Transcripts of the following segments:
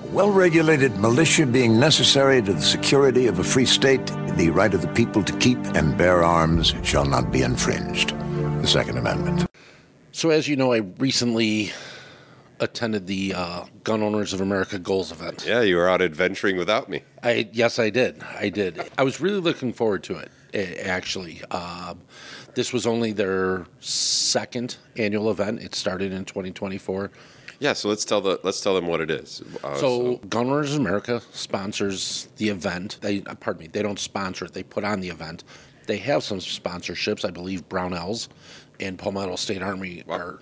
Well-regulated militia being necessary to the security of a free state, the right of the people to keep and bear arms shall not be infringed. The Second Amendment. So as you know, I recently attended the Gun Owners of America Goals event. Yeah, you were out adventuring without me. Yes, I did. I was really looking forward to it, actually. This was only their second annual event. It started in 2024. Yeah, so let's tell them what it is. Gun Owners of America sponsors the event. They don't sponsor it. They put on the event. They have some sponsorships. I believe Brownells and Palmetto State Armory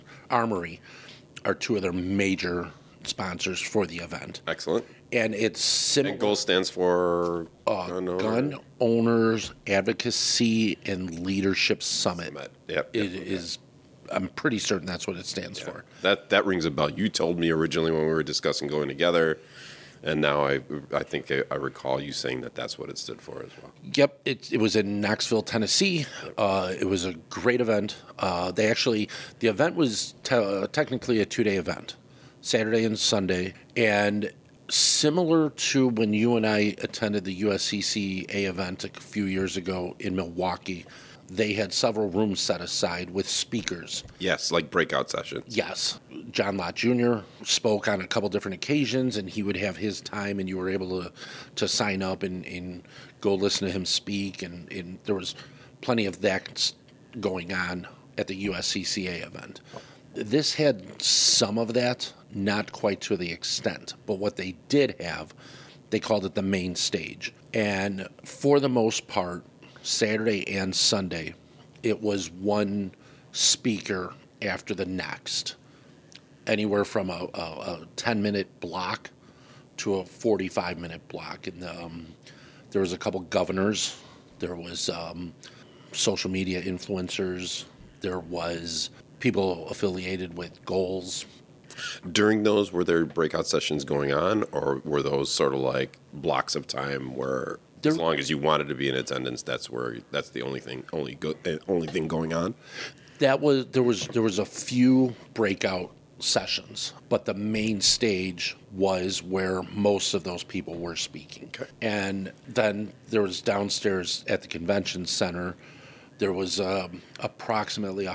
are two of their major sponsors for the event. Excellent. And it's similar. And GOAL stands for Gun Owners Advocacy and Leadership Summit. Yep. I'm pretty certain that's what it stands for. That rings a bell. You told me originally when we were discussing going together, and now I think I recall you saying that that's what it stood for as well. Yep, it was in Knoxville, Tennessee. It was a great event. The event was technically a 2-day event, Saturday and Sunday, and similar to when you and I attended the USCCA event a few years ago in Milwaukee. They had several rooms set aside with speakers. Yes, like breakout sessions. Yes. John Lott Jr. spoke on a couple different occasions, and he would have his time, and you were able to sign up and go listen to him speak, and there was plenty of that going on at the USCCA event. This had some of that, not quite to the extent, but what they did have, they called it the main stage. And for the most part, Saturday and Sunday, it was one speaker after the next, anywhere from a 10-minute block to a 45-minute block. And there was a couple governors, there was social media influencers, there was people affiliated with goals. During those, were there breakout sessions going on, or were those sort of like blocks of time where as long as you wanted to be in attendance, that's the only thing going on? There was a few breakout sessions, but the main stage was where most of those people were speaking. Okay. And then there was downstairs at the convention center, there was approximately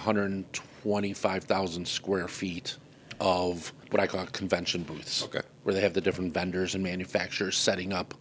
125,000 square feet of what I call convention booths, where they have the different vendors and manufacturers setting up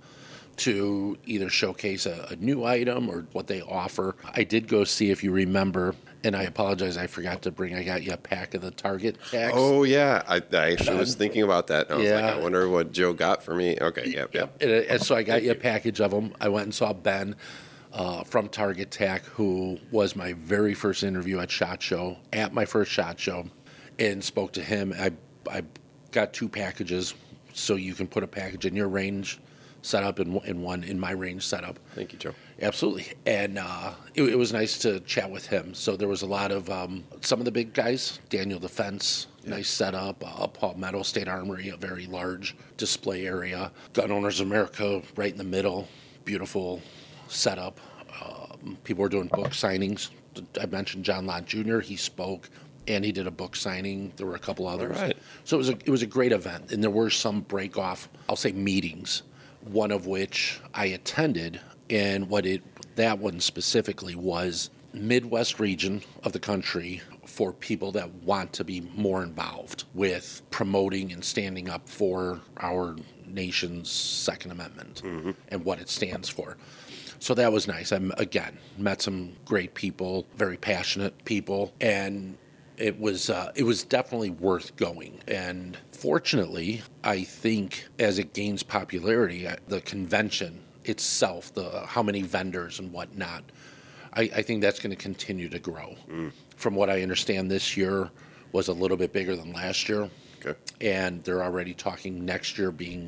to either showcase a new item or what they offer. I did go see, if you remember, and I apologize, I forgot to bring, I got you a pack of the Target tags. Oh, yeah. I actually was thinking about that. I was like, I wonder what Joe got for me. Okay, yep. And so I got you a package of them. I went and saw Ben from Target Tack, who was my very first interview at SHOT Show, at my first SHOT Show, and spoke to him. I got 2 packages, so you can put a package in your range setup and one in my range setup. Thank you, Joe. Absolutely. And it was nice to chat with him. So there was a lot of some of the big guys, Daniel Defense, nice setup, Palmetto State Armory, a very large display area, Gun Owners of America right in the middle, beautiful setup. People were doing book signings. I mentioned John Lott Jr., he spoke, and he did a book signing. There were a couple others. All right. So it was a great event, and there were some break-off, I'll say meetings, one of which I attended, and that one specifically was Midwest region of the country for people that want to be more involved with promoting and standing up for our nation's Second Amendment and what it stands for. So that was nice. I, again, met some great people, very passionate people, and it was definitely worth going. And fortunately, I think as it gains popularity, the convention itself, how many vendors and whatnot, I think that's going to continue to grow. From what I understand, this year was a little bit bigger than last year. Okay. And they're already talking next year being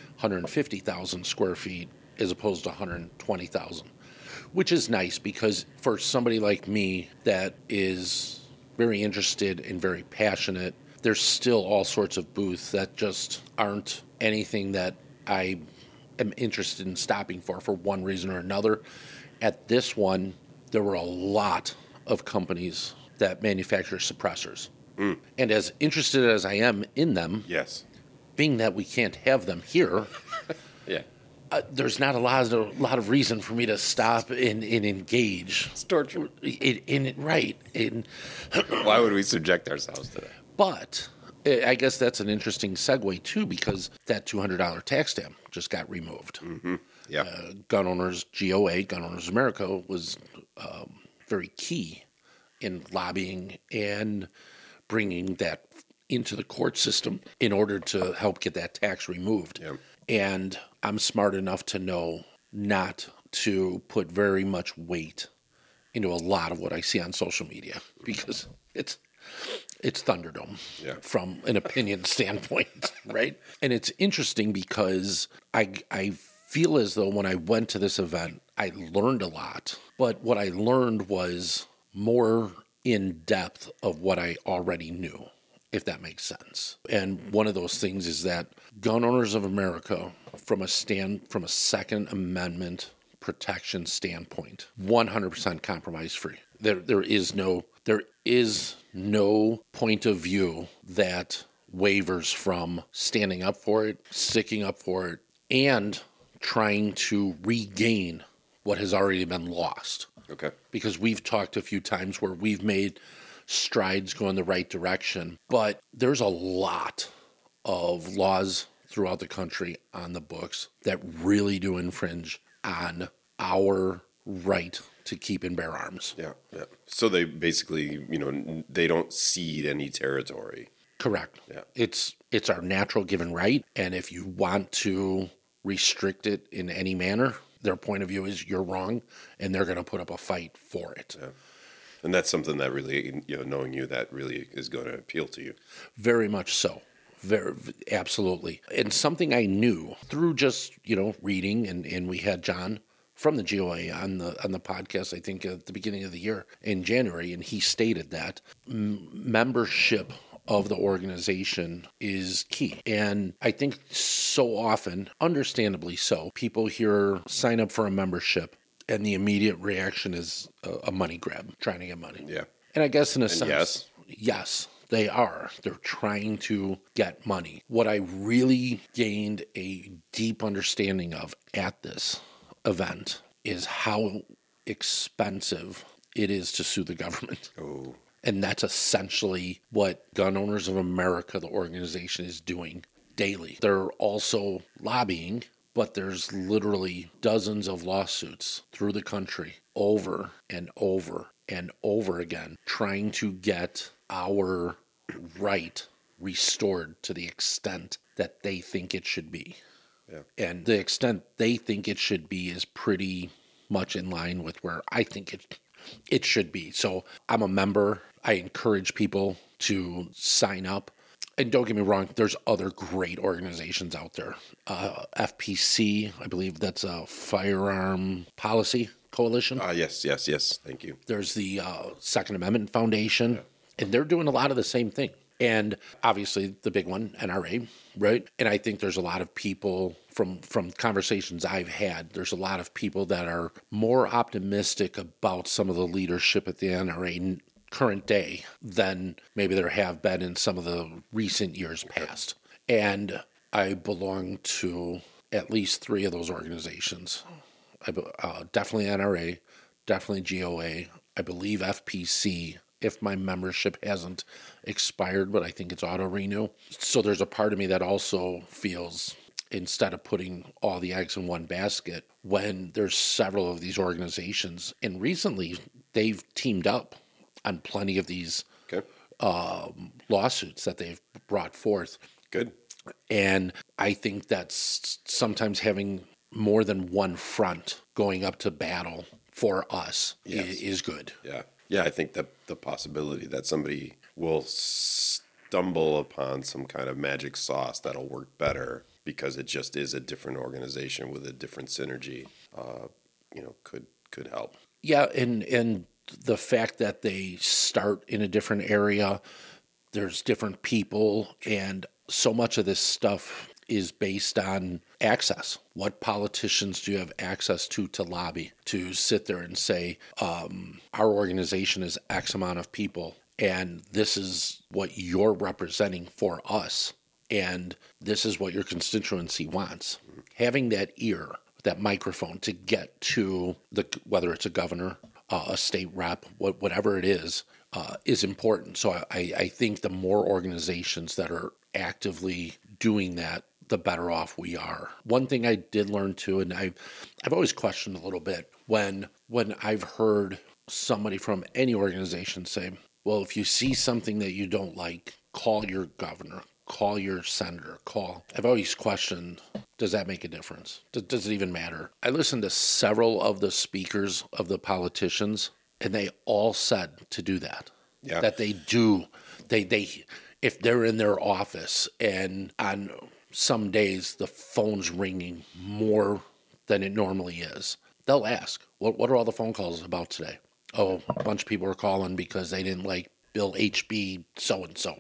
150,000 square feet as opposed to 120,000, which is nice because for somebody like me that is very interested and very passionate, there's still all sorts of booths that just aren't anything that I am interested in stopping for one reason or another. At this one, there were a lot of companies that manufacture suppressors. And as interested as I am in them, yes, being that we can't have them here, Yeah. there's not a lot of reason for me to stop and engage. It's torture. Right. Why would we subject ourselves to that? But I guess that's an interesting segue, too, because that $200 tax stamp just got removed. Mm-hmm. Yeah. Gun Owners, GOA, Gun Owners America, was very key in lobbying and bringing that into the court system in order to help get that tax removed. Yeah. And I'm smart enough to know not to put very much weight into a lot of what I see on social media because it's Thunderdome from an opinion standpoint, right? And it's interesting because I feel as though when I went to this event, I learned a lot. But what I learned was more in depth of what I already knew, if that makes sense. And one of those things is that Gun Owners of America, from a Second Amendment protection standpoint, 100% compromise free. There is no point of view that wavers from standing up for it, sticking up for it, and trying to regain what has already been lost. Okay. Because we've talked a few times where we've made strides go in the right direction, but there's a lot of laws throughout the country on the books that really do infringe on our right to keep and bear arms. Yeah. Yeah. So they basically, they don't cede any territory. Correct. Yeah. It's our natural given right, and if you want to restrict it in any manner, their point of view is you're wrong, and they're going to put up a fight for it. Yeah. And that's something that really, knowing you, that really is going to appeal to you. Very much so. Very, absolutely. And something I knew through just, reading, and we had John from the GOA on the podcast, I think at the beginning of the year in January, and he stated that membership of the organization is key. And I think so often, understandably so, people hear sign up for a membership and the immediate reaction is a money grab, trying to get money. Yeah. And I guess in a sense, yes, they are. They're trying to get money. What I really gained a deep understanding of at this event is how expensive it is to sue the government. Oh. And that's essentially what Gun Owners of America, the organization, is doing daily. They're also lobbying, but there's literally dozens of lawsuits through the country over and over and over again trying to get our right restored to the extent that they think it should be. Yeah. And the extent they think it should be is pretty much in line with where I think it should be. So I'm a member. I encourage people to sign up. And don't get me wrong, there's other great organizations out there. FPC, I believe that's a Firearm Policy Coalition. Yes. Thank you. There's the Second Amendment Foundation, and they're doing a lot of the same thing. And obviously the big one, NRA, right? And I think there's a lot of people from conversations I've had, there's a lot of people that are more optimistic about some of the leadership at the NRA current day than maybe there have been in some of the recent years past. And I belong to at least 3 of those organizations. Definitely NRA, definitely GOA, I believe FPC, if my membership hasn't expired, but I think it's auto-renew. So there's a part of me that also feels, instead of putting all the eggs in one basket, when there's several of these organizations, and recently they've teamed up on plenty of these lawsuits that they've brought forth. Good. And I think that's sometimes having more than one front going up to battle for us is good. Yeah. Yeah, I think that the possibility that somebody will stumble upon some kind of magic sauce that'll work better because it just is a different organization with a different synergy, could help. Yeah, and the fact that they start in a different area, there's different people, and so much of this stuff is based on access. What politicians do you have access to lobby, to sit there and say, our organization is X amount of people, and this is what you're representing for us. and this is what your constituency wants. Having that ear, that microphone to get to whether it's a governor, a state rep, whatever it is important. So I think the more organizations that are actively doing that, the better off we are. One thing I did learn too, and I've always questioned a little bit when I've heard somebody from any organization say, well, if you see something that you don't like, call your governor, call your senator, I've always questioned, does that make a difference? Does it even matter? I listened to several of the speakers of the politicians, and they all said to do that. Yeah. That they do. They if they're in their office and on some days the phone's ringing more than it normally is, they'll ask, what are all the phone calls about today? Oh, a bunch of people are calling because they didn't like Bill HB so-and-so.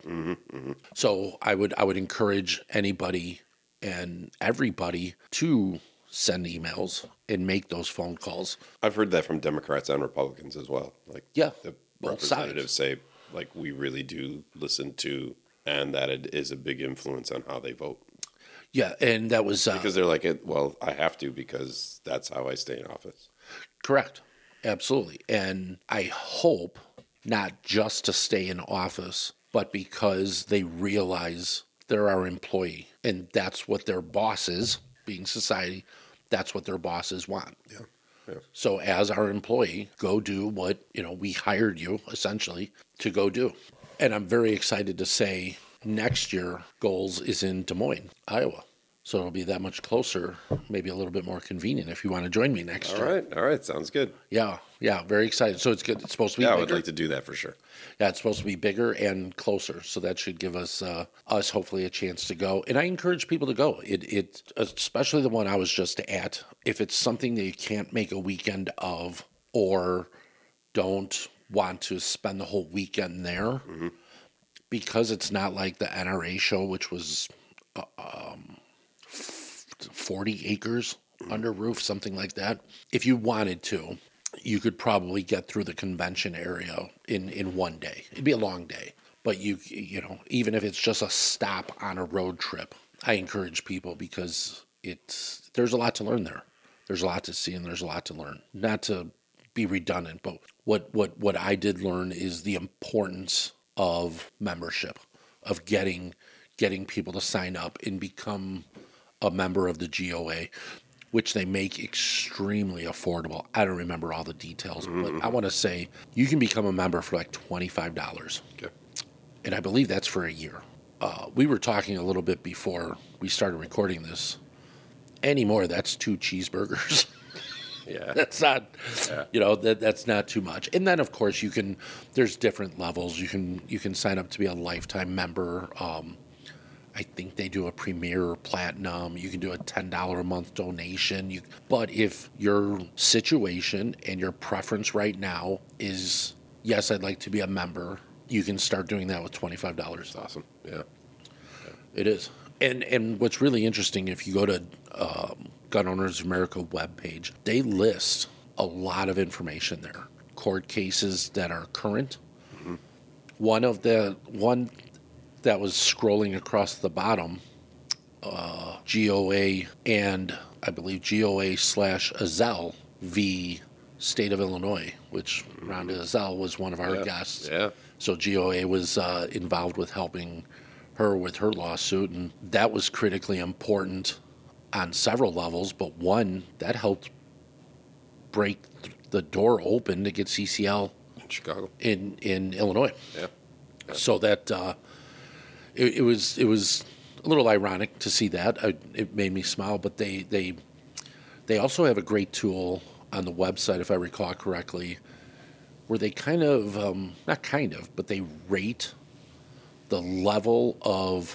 So I would encourage anybody and everybody to send emails and make those phone calls. I've heard that from Democrats and Republicans as well. Like, yeah, the both representatives sides. say, like, we really do listen to, and that it is a big influence on how they vote. Yeah, and that was Because they're like, well, I have to because that's how I stay in office. correct. Absolutely. And I hope not just to stay in office, but because they realize they're our employee and that's what their bosses, being society, that's what their bosses want. Yeah. So as our employee, go do what, we hired you essentially to go do. And I'm very excited to say next year Goals is in Des Moines, Iowa. So it'll be that much closer, maybe a little bit more convenient if you want to join me next year. All right. Sounds good. Yeah, very excited. So it's good. It's supposed to be bigger. I would like to do that for sure. Yeah, it's supposed to be bigger and closer. So that should give us hopefully a chance to go. And I encourage people to go. It especially the one I was just at. If it's something that you can't make a weekend of or don't want to spend the whole weekend there, because it's not like the NRA show, which was 40 acres under roof, something like that. If you wanted to, you could probably get through the convention area in one day. It'd be a long day, but you even if it's just a stop on a road trip, I encourage people because there's a lot to learn there. There's a lot to see and there's a lot to learn. Not to be redundant, but what I did learn is the importance of membership, of getting people to sign up and become a member of the GOA, which they make extremely affordable. I don't remember all the details, but I want to say you can become a member for like $25. Okay. And I believe that's for a year. We were talking a little bit before we started recording this. Anymore, that's 2 cheeseburgers. Yeah. That's not, that's not too much. And then, of course, there's different levels. You can sign up to be a lifetime member. I think they do a Premier or Platinum. You can do a $10 a month donation. But if your situation and your preference right now is, yes, I'd like to be a member, you can start doing that with $25. That's awesome. Yeah. It is. And what's really interesting, if you go to Gun Owners of America webpage, they list a lot of information there. Court cases that are current. One that was scrolling across the bottom, GOA and I believe GOA/Ezell v. State of Illinois, which Rhonda Ezell was one of our guests. Yeah. So GOA was involved with helping her with her lawsuit, and that was critically important on several levels, but one, that helped break the door open to get CCL In Chicago. in Illinois. Yeah. So that it was a little ironic to see that. It made me smile. But they also have a great tool on the website, if I recall correctly, where they but they rate the level of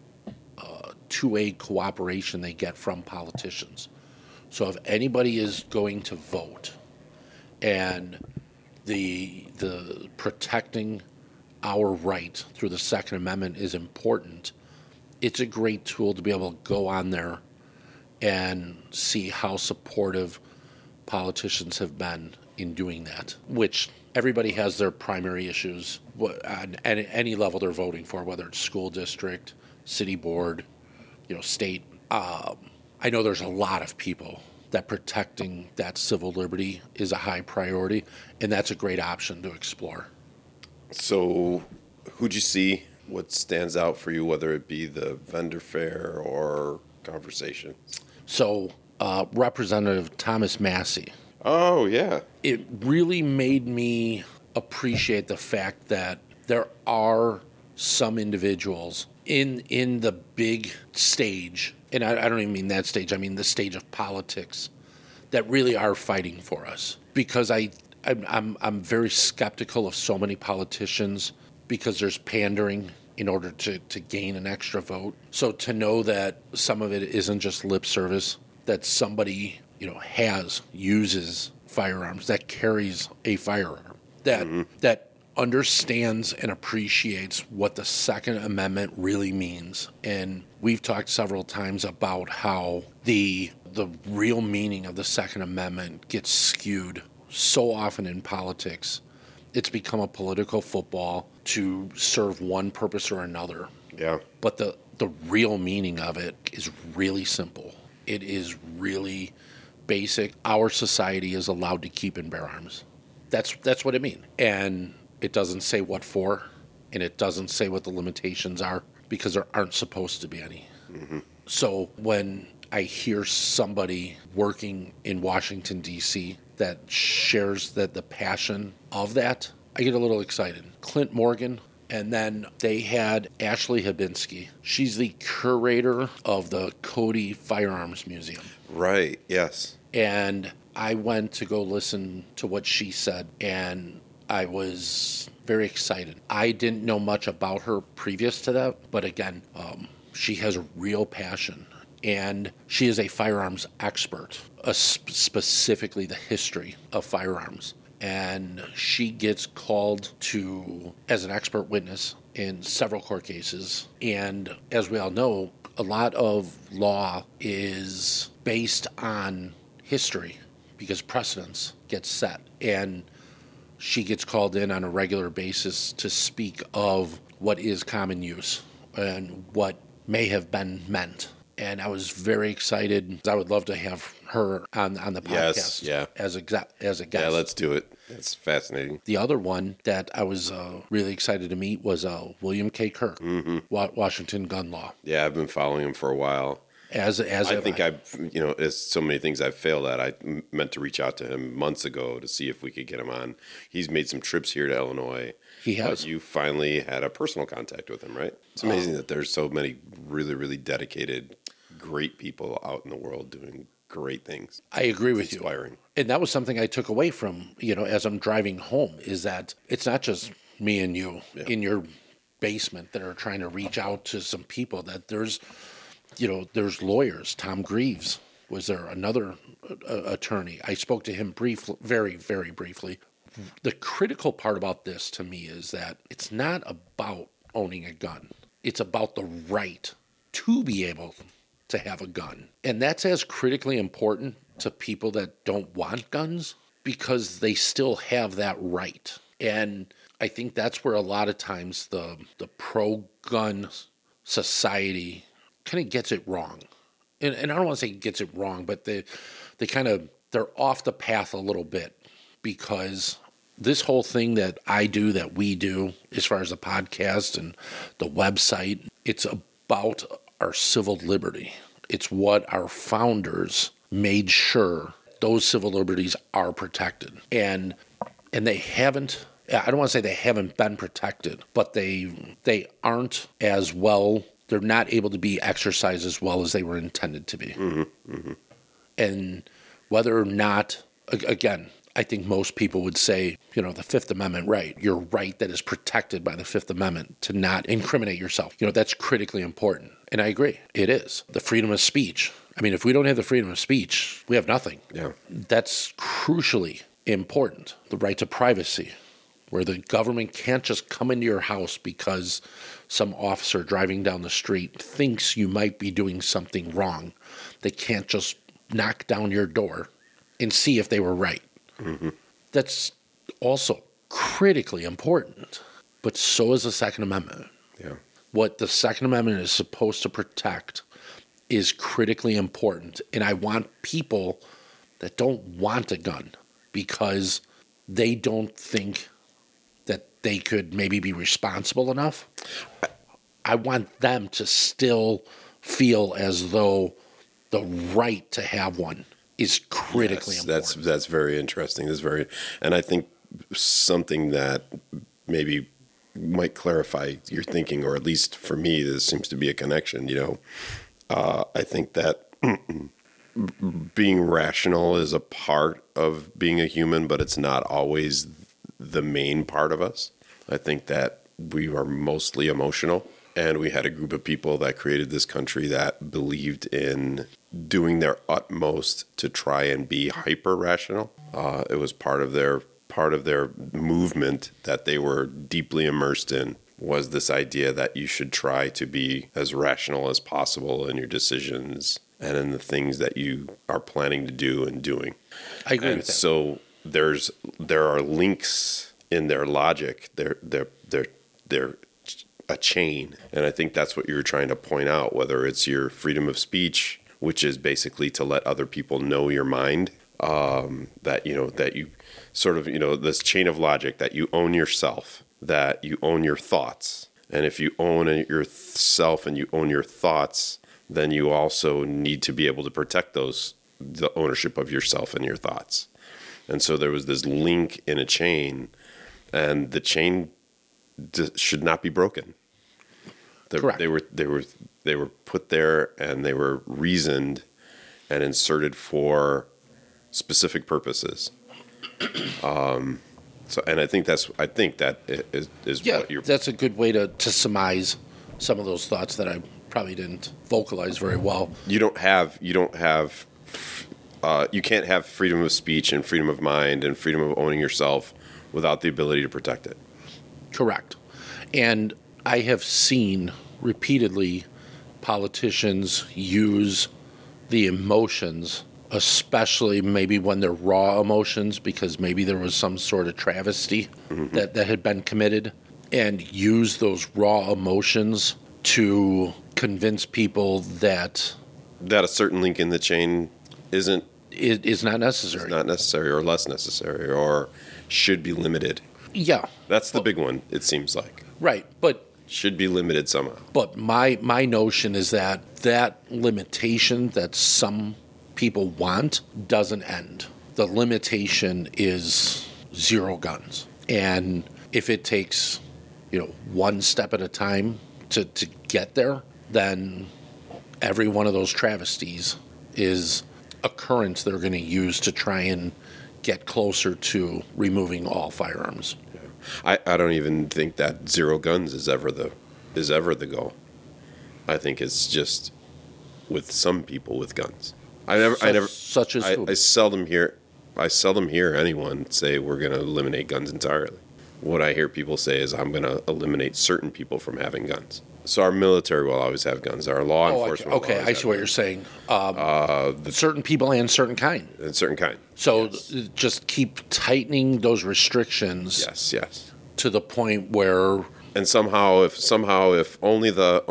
2A cooperation they get from politicians. So if anybody is going to vote and the protecting our right through the Second Amendment is important, it's a great tool to be able to go on there and see how supportive politicians have been in doing that, which everybody has their primary issues on any level they're voting for, whether it's school district, city board, state. I know there's a lot of people that protecting that civil liberty is a high priority, and that's a great option to explore. So, who'd you see? What stands out for you, whether it be the vendor fair or conversation? So, Representative Thomas Massey. Oh, yeah. It really made me appreciate the fact that there are some individuals in the big stage, and I don't even mean that stage, I mean the stage of politics, that really are fighting for us. Because I'm very skeptical of so many politicians because there's pandering in order to gain an extra vote. So to know that some of it isn't just lip service, that somebody uses firearms, that carries a firearm, that understands and appreciates what the Second Amendment really means. And we've talked several times about how the real meaning of the Second Amendment gets skewed so often in politics. It's become a political football to serve one purpose or another. Yeah. But the real meaning of it is really simple. It is really basic. Our society is allowed to keep and bear arms. That's what it means. And it doesn't say what for, and it doesn't say what the limitations are, because there aren't supposed to be any. Mm-hmm. So when I hear somebody working in Washington, D.C., that shares the passion of that, I get a little excited. Clint Morgan, and then they had Ashley Habinski. She's the curator of the Cody Firearms Museum. Right, yes. And I went to go listen to what she said, and I was very excited. I didn't know much about her previous to that, but again, she has a real passion. And she is a firearms expert, specifically the history of firearms. And she gets called to as an expert witness in several court cases. And as we all know, a lot of law is based on history because precedents get set. And she gets called in on a regular basis to speak of what is common use and what may have been meant. And I was very excited. I would love to have her on the podcast as a guest. Yeah, let's do it. That's fascinating. The other one that I was really excited to meet was William K. Kirk, Washington Gun Law. Yeah, I've been following him for a while. I think as so many things I've failed at, I meant to reach out to him months ago to see if we could get him on. He's made some trips here to Illinois. He has. But you finally had a personal contact with him, right? It's amazing that there's so many really, really dedicated, great people out in the world doing great things. I agree with you. Inspiring. And that was something I took away from, as I'm driving home, is that it's not just me and you in your basement that are trying to reach out to some people, that there's lawyers. Tom Greaves was there, another attorney. I spoke to him very, very briefly. The critical part about this to me is that it's not about owning a gun. It's about the right to be able to have a gun. And that's as critically important to people that don't want guns, because they still have that right. And I think that's where a lot of times the pro-gun society kind of gets it wrong. And I don't want to say gets it wrong, but they're off the path a little bit, because this whole thing that we do, as far as the podcast and the website, it's about our civil liberty. It's what our founders made sure those civil liberties are protected. And they haven't, I don't want to say they haven't been protected, but they aren't as well, they're not able to be exercised as well as they were intended to be. Mm-hmm, mm-hmm. And whether or not, again, I think most people would say, the Fifth Amendment right, your right that is protected by the Fifth Amendment to not incriminate yourself. That's critically important. And I agree, it is. The freedom of speech. I mean, if we don't have the freedom of speech, we have nothing. Yeah. That's crucially important. The right to privacy, where the government can't just come into your house because some officer driving down the street thinks you might be doing something wrong. They can't just knock down your door and see if they were right. Mm-hmm. That's also critically important, but so is the Second Amendment. Yeah. what the Second Amendment is supposed to protect is critically important. And I want people that don't want a gun because they don't think that they could maybe be responsible enough. I want them to still feel as though the right to have one is critically important. That's very interesting. And I think something that maybe might clarify your thinking, or at least for me, there seems to be a connection. I think that being rational is a part of being a human, but it's not always the main part of us. I think that we are mostly emotional, and we had a group of people that created this country that believed in doing their utmost to try and be hyper rational. It was part of their movement that they were deeply immersed in, was this idea that you should try to be as rational as possible in your decisions and in the things that you are planning to do and doing. I agree with that. So there are links in their logic. They're a chain, and I think that's what you're trying to point out. Whether it's your freedom of speech, which is basically to let other people know your mind, that you sort of this chain of logic, that you own yourself, that you own your thoughts, and if you own yourself and you own your thoughts, then you also need to be able to protect the ownership of yourself and your thoughts. And so there was this link in a chain, and the chain should not be broken. Correct. They were put there, and they were reasoned and inserted for specific purposes. And I think that is what you're. That's a good way to surmise some of those thoughts that I probably didn't vocalize very well. You can't have freedom of speech and freedom of mind and freedom of owning yourself without the ability to protect it. Correct. And I have seen repeatedly politicians use the emotions, especially maybe when they're raw emotions, because maybe there was some sort of travesty that had been committed, and use those raw emotions to convince people that a certain link in the chain is not necessary. It's not necessary, or less necessary, or should be limited. Yeah. That's the big one, it seems like. Right, but should be limited somehow. But my notion is that limitation that some people want doesn't end. The limitation is zero guns. And if it takes, one step at a time to get there, then every one of those travesties is a current they're going to use to try and get closer to removing all firearms. I don't even think that zero guns is ever the goal. I think it's just with some people with guns. Such as who? I seldom hear anyone say we're going to eliminate guns entirely. What I hear people say is I'm going to eliminate certain people from having guns. So our military will always have guns. Our law enforcement. Okay, I see what you're saying. Certain people and certain kind. And certain kind. So just keep tightening those restrictions. Yes. To the point where. And somehow, if only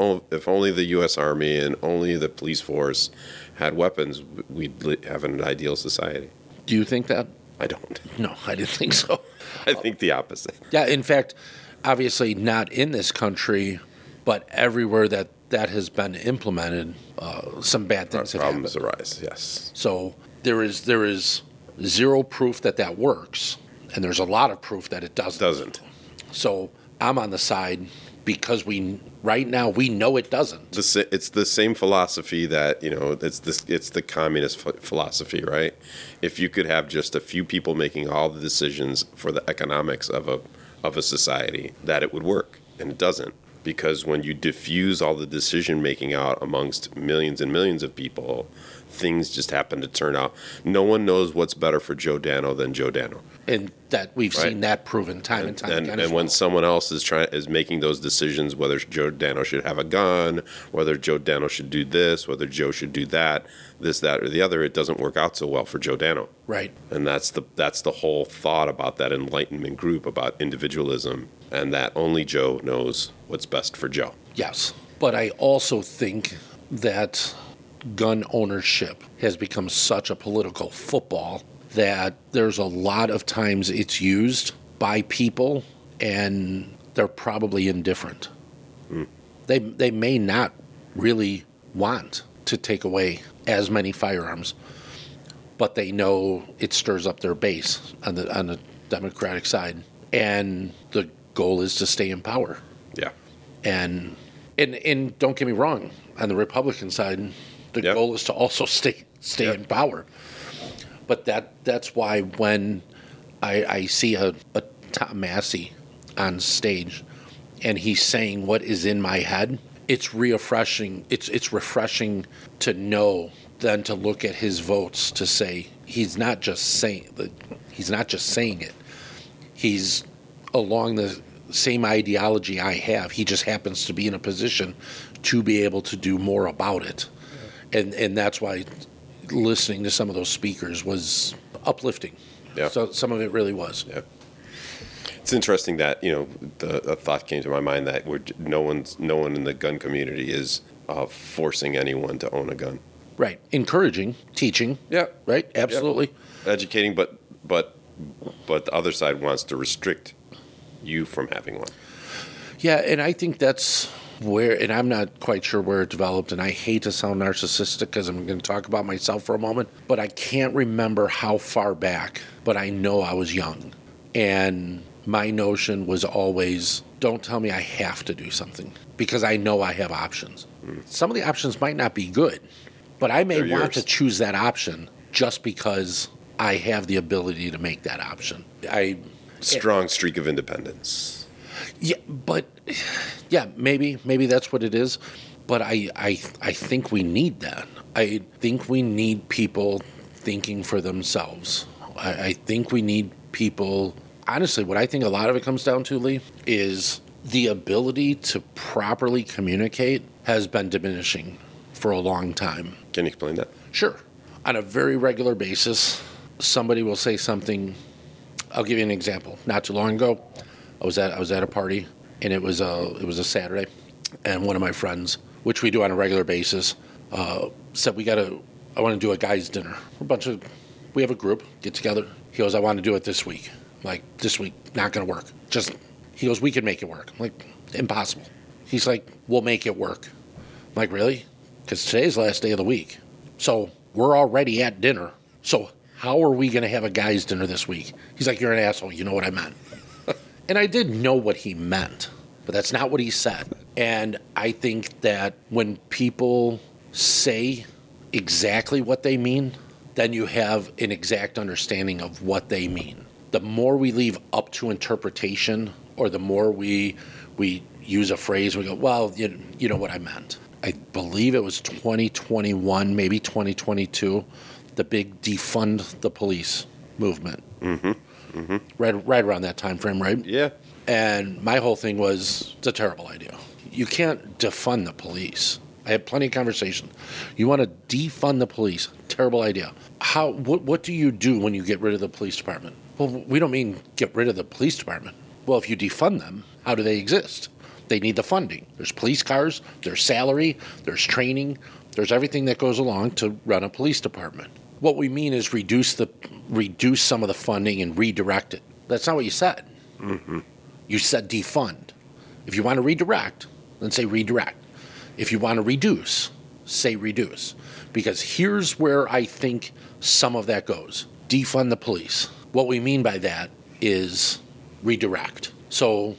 the U.S. Army and only the police force had weapons, we'd have an ideal society. Do you think that? I don't. No, I didn't think so. I think the opposite. Yeah, in fact, obviously not in this country, but everywhere that has been implemented, some bad things have happened. Problems arise, yes. So there is zero proof that works, and there's a lot of proof that it doesn't. So I'm on the side because right now we know it doesn't. It's the same philosophy that, it's the communist philosophy, right? If you could have just a few people making all the decisions for the economics of a society, that it would work, and it doesn't. Because when you diffuse all the decision making out amongst millions and millions of people, things just happen to turn out. No one knows what's better for Joe Dano than Joe Dano. And that we've seen that proven time and time again. And when someone else is making those decisions, whether Joe Dano should have a gun, whether Joe Dano should do this, whether Joe should do that, this, that, or the other, it doesn't work out so well for Joe Dano. Right. And that's the whole thought about that Enlightenment group, about individualism, and that only Joe knows what's best for Joe. Yes. But I also think that gun ownership has become such a political football that there's a lot of times it's used by people and they're probably indifferent. They may not really want to take away as many firearms, but they know it stirs up their base on the Democratic side, and the goal is to stay in power. Yeah. And don't get me wrong, on the Republican side, the goal is to also stay in power. But that's why when I see a Tom Massey on stage and he's saying what is in my head, it's refreshing. It's refreshing to know, then to look at his votes to say he's not just saying it. He's along the same ideology I have. He just happens to be in a position to be able to do more about it. And that's why listening to some of those speakers was uplifting. Yeah. So some of it really was. Yeah. It's interesting that, a thought came to my mind that no one in the gun community is forcing anyone to own a gun. Right. Encouraging, teaching. Yeah. Right? Absolutely. Yeah. Educating, but the other side wants to restrict you from having one. Yeah, and I think that's where, and I'm not quite sure where it developed, and I hate to sound narcissistic because I'm going to talk about myself for a moment, but I can't remember how far back, but I know I was young. And my notion was always, don't tell me I have to do something, because I know I have options. Some of the options might not be good, but I may want to choose that option just because I have the ability to make that option. Strong streak of independence. Yeah, but maybe that's what it is. But I think we need that. I think we need people thinking for themselves. I think we need people. Honestly, what I think a lot of it comes down to, Lee, is the ability to properly communicate has been diminishing for a long time. Can you explain that? Sure. On a very regular basis, somebody will say something. I'll give you an example. Not too long ago, I was at a party, and it was a Saturday, and one of my friends, which we do on a regular basis, said I want to do a guys' dinner. We have a group get together. He goes, I want to do it this week. I'm like, this week, not going to work. He goes, we can make it work. I'm like, impossible. He's like, we'll make it work. I'm like, really? Because today's the last day of the week. So we're already at dinner. So how are we going to have a guys' dinner this week? He's like, you're an asshole. You know what I meant. And I did know what he meant, but that's not what he said. And I think that when people say exactly what they mean, then you have an exact understanding of what they mean. The more we leave up to interpretation, or the more we use a phrase, we go, well, you know what I meant. I believe it was 2021, maybe 2022, the big defund the police movement. Mm-hmm. Mm-hmm. Right around that time frame, right? Yeah. And my whole thing was, it's a terrible idea. You can't defund the police. I had plenty of conversations. You want to defund the police? Terrible idea. What do you do when you get rid of the police department? Well, we don't mean get rid of the police department. Well, if you defund them, how do they exist? They need the funding. There's police cars, there's salary, there's training, there's everything that goes along to run a police department. What we mean is reduce some of the funding and redirect it. That's not what you said. Mm-hmm. You said defund. If you want to redirect, then say redirect. If you want to reduce, say reduce. Because here's where I think some of that goes. Defund the police. What we mean by that is redirect. So,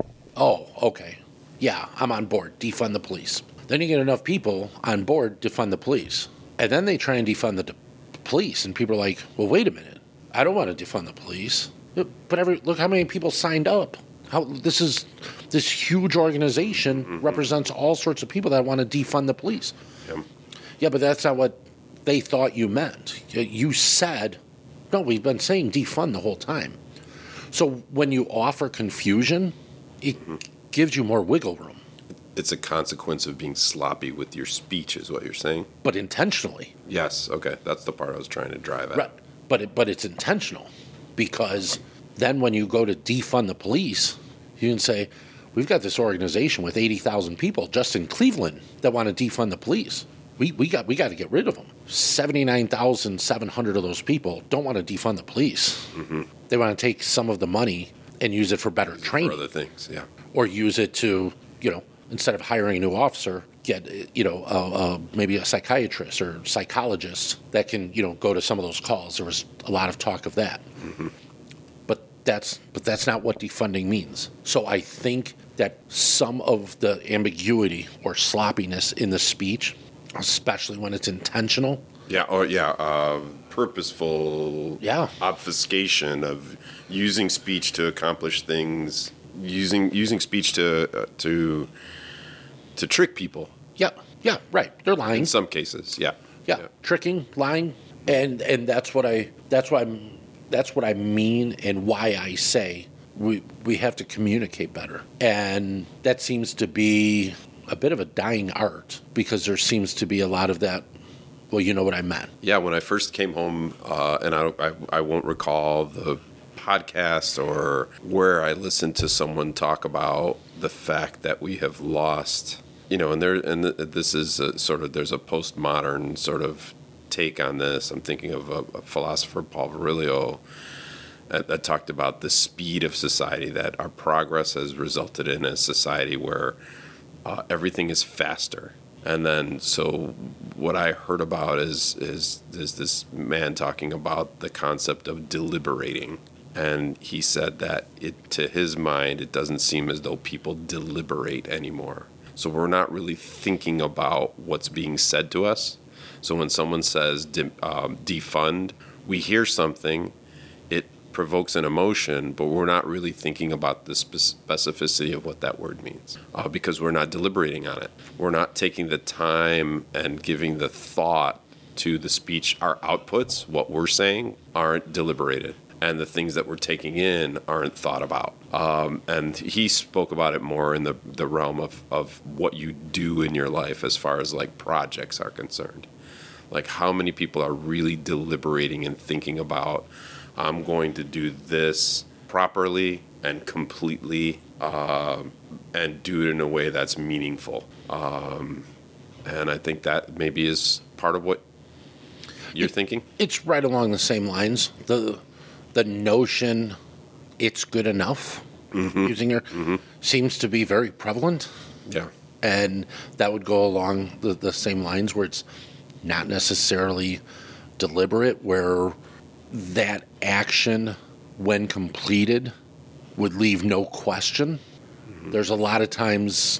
okay. Yeah, I'm on board. Defund the police. Then you get enough people on board to fund the police. And then they try and defund the police, and people are like, well, wait a minute. I don't want to defund the police. But look how many people signed up. This huge organization represents all sorts of people that want to defund the police. Yep. Yeah, but that's not what they thought you meant. You said, no, we've been saying defund the whole time. So when you offer confusion, it gives you more wiggle room. It's a consequence of being sloppy with your speech, is what you're saying? But intentionally. Yes, okay. That's the part I was trying to drive at. Right. But it's intentional, because then when you go to defund the police, you can say, we've got this organization with 80,000 people just in Cleveland that want to defund the police. We got to get rid of them. 79,700 of those people don't want to defund the police. Mm-hmm. They want to take some of the money and use it for better training. For other things, yeah. Or use it to, instead of hiring a new officer, get, maybe a psychiatrist or psychologist that can, go to some of those calls. There was a lot of talk of that. Mm-hmm. But that's not what defunding means. So I think that some of the ambiguity or sloppiness in the speech, especially when it's intentional. Purposeful obfuscation of using speech to accomplish things, using speech to trick people. Yeah, right. They're lying. In some cases, yeah. Tricking, lying, and that's what I mean, and why I say we have to communicate better. And that seems to be a bit of a dying art, because there seems to be a lot of that. Well, you know what I meant. Yeah, when I first came home, and I won't recall the podcast or where I listened to someone talk about the fact that we have lost, this is there's a postmodern sort of take on this. I'm thinking of a philosopher, Paul Virilio, that talked about the speed of society, that our progress has resulted in a society where everything is faster. And then, so what I heard about is this man talking about the concept of deliberating. And he said that to his mind, it doesn't seem as though people deliberate anymore. So we're not really thinking about what's being said to us. So when someone says defund, we hear something, it provokes an emotion, but we're not really thinking about the specificity of what that word means, because we're not deliberating on it. We're not taking the time and giving the thought to the speech. Our outputs, what we're saying, aren't deliberated, and the things that we're taking in aren't thought about. And he spoke about it more in the realm of what you do in your life as far as like projects are concerned. Like how many people are really deliberating and thinking about, I'm going to do this properly and completely, and do it in a way that's meaningful. And I think that maybe is part of what you're thinking. It's right along the same lines. The notion it's good enough, using your, seems to be very prevalent. Yeah. And that would go along the same lines, where it's not necessarily deliberate, where that action, when completed, would leave no question. There's a lot of times,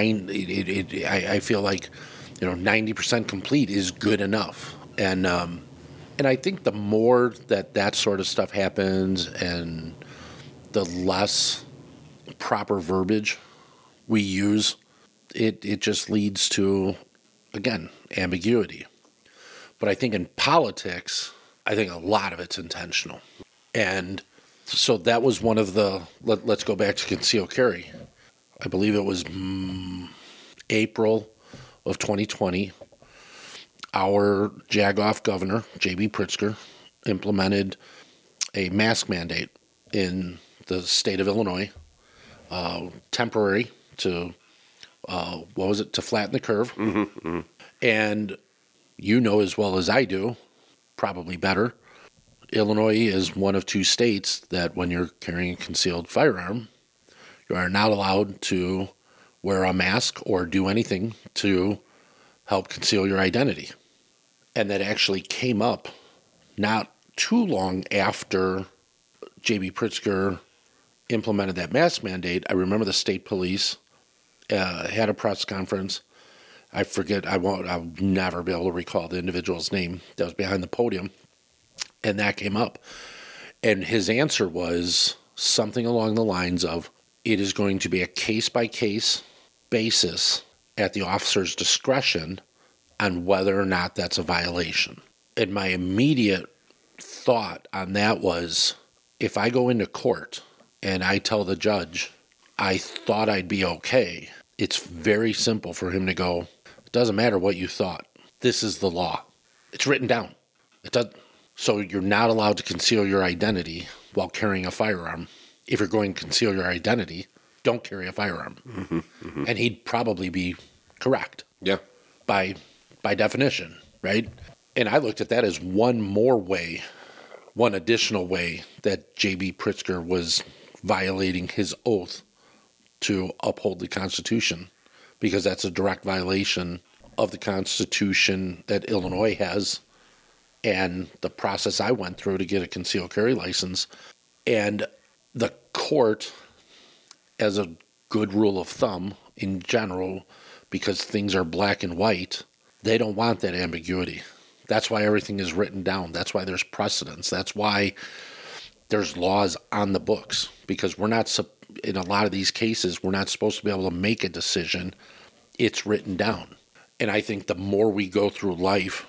I feel like, 90% complete is good enough. And I think the more that sort of stuff happens, and the less proper verbiage we use, it just leads to, again, ambiguity. But I think in politics, I think a lot of it's intentional. And so that was one of the, let's go back to conceal carry. I believe it was April of 2020. Our Jagoff governor, J.B. Pritzker, implemented a mask mandate in the state of Illinois, temporary to, to flatten the curve. And you know as well as I do, probably better, Illinois is one of two states that when you're carrying a concealed firearm, you are not allowed to wear a mask or do anything to help conceal your identity. And that actually came up not too long after J.B. Pritzker implemented that mask mandate. I remember the state police had a press conference. I forget, I'll never be able to recall the individual's name that was behind the podium. And that came up. And his answer was something along the lines of, it is going to be a case-by-case basis at the officer's discretion on whether or not that's a violation. And my immediate thought on that was, if I go into court and I tell the judge, I thought I'd be okay, it's very simple for him to go, it doesn't matter what you thought. This is the law. It's written down. So you're not allowed to conceal your identity while carrying a firearm. If you're going to conceal your identity, don't carry a firearm. And he'd probably be correct. Yeah. By definition, right? And I looked at that as one additional way that J.B. Pritzker was violating his oath to uphold the Constitution, because that's a direct violation of the Constitution that Illinois has and the process I went through to get a concealed carry license. And the court, as a good rule of thumb in general, because things are black and white, they don't want that ambiguity. That's why everything is written down. That's why there's precedents. That's why there's laws on the books, because we're not, in a lot of these cases, we're not supposed to be able to make a decision. It's written down. And I think the more we go through life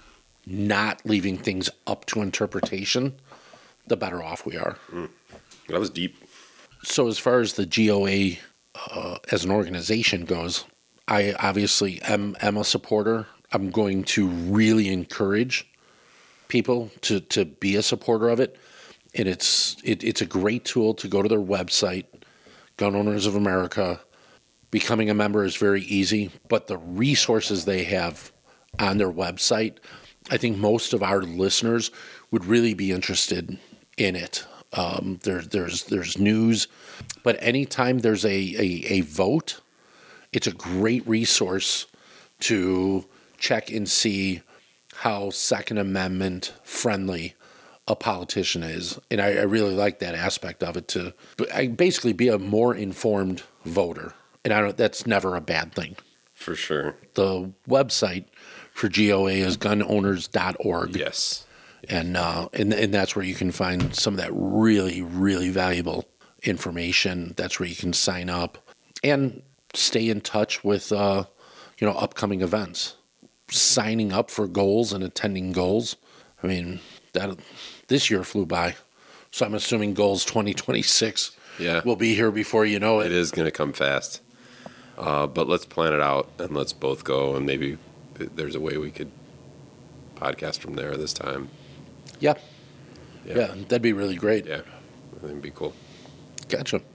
not leaving things up to interpretation, the better off we are. That was deep. So as far as the GOA as an organization goes, I obviously am a supporter. I'm going to really encourage people to be a supporter of it. And it's a great tool to go to their website, Gun Owners of America. Becoming a member is very easy, but the resources they have on their website, I think most of our listeners would really be interested in it. There's news, but anytime there's a vote, it's a great resource to check and see how Second Amendment friendly a politician is. And I really like that aspect of it, to basically be a more informed voter. And that's never a bad thing. For sure. The website for GOA is gunowners.org. Yes. And that's where you can find some of that really, really valuable information. That's where you can sign up and stay in touch with upcoming events. Signing up for goals and attending goals. I mean, this year flew by. So I'm assuming goals 2026 will be here before you know it. It is going to come fast. But let's plan it out and let's both go, and maybe there's a way we could podcast from there this time. Yeah, that'd be really great. Yeah, I think it'd be cool. Gotcha.